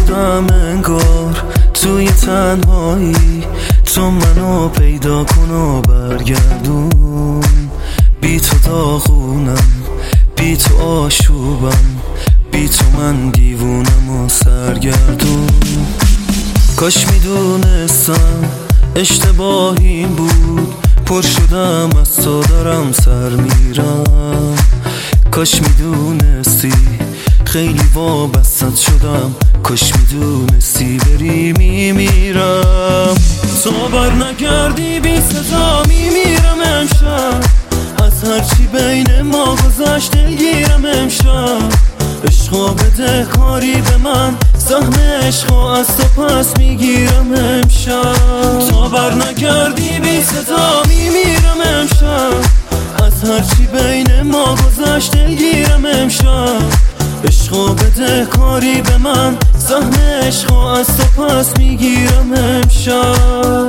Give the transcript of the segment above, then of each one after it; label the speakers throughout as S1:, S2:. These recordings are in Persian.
S1: شدم انگار توی تنهایی، تو منو پیدا کن و برگردون. بی تو داغونم، بی تو آشوبم، بی تو من دیوونم و سرگردون. کاش میدونستم اشتباهی بود، پر شدم از تو دارم سر میرم. کاش میدونستی خیلی وابستت شدم، کاش میدونستی بری میمیرم. تو بر نگردی بی صدا میمیرم امشب، از هرچی بین ما گذشت دلگیرم امشب. عشقا بده کاری به من، سهم عشقا از تو پس میگیرم امشب. تو بر نگردی بی صدا میمیرم امشب، از هرچی بین ما گذشت دلگیرم امشب. عشقا بده کاری به من، سهم عشقا از تو پس میگیرم امشب.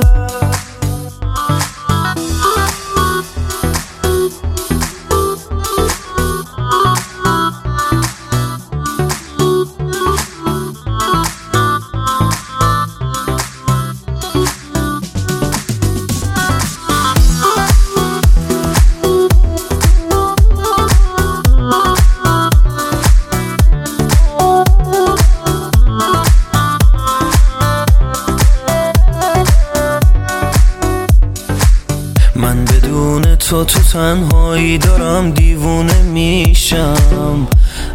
S1: من بدون تو تنهایی دارم دیوونه میشم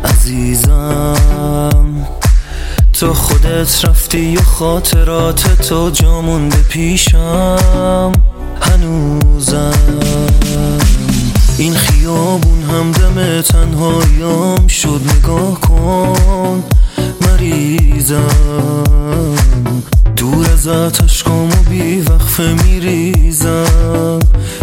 S1: عزیزم. تو خودت رفتی و خاطرات تو جا مونده پیشم هنوزم. این خیابون همدم تنهاییم شد، نگاه کن مریضم. دور از اشکامو بی وقفه میریزم.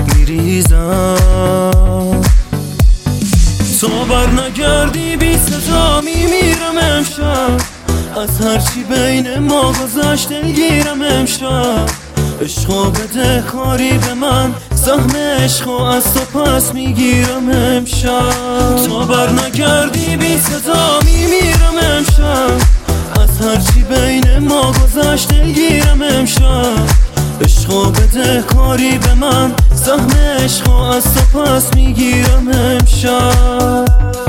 S1: تو بر نگردی بی صدا میمیرم امشب، از هرچی بین ما گذشت دلگیرم امشب. عشقا بده کاری به من، سهم عشقا از تو پس میگیرم امشب. تو بر نگردی بی صدا میمیرم امشب، از هرچی بین ما گذشت دلگیرم امشب. عشقا بده کاری به من، سهم عشقا از تو پس میگیرم امشب.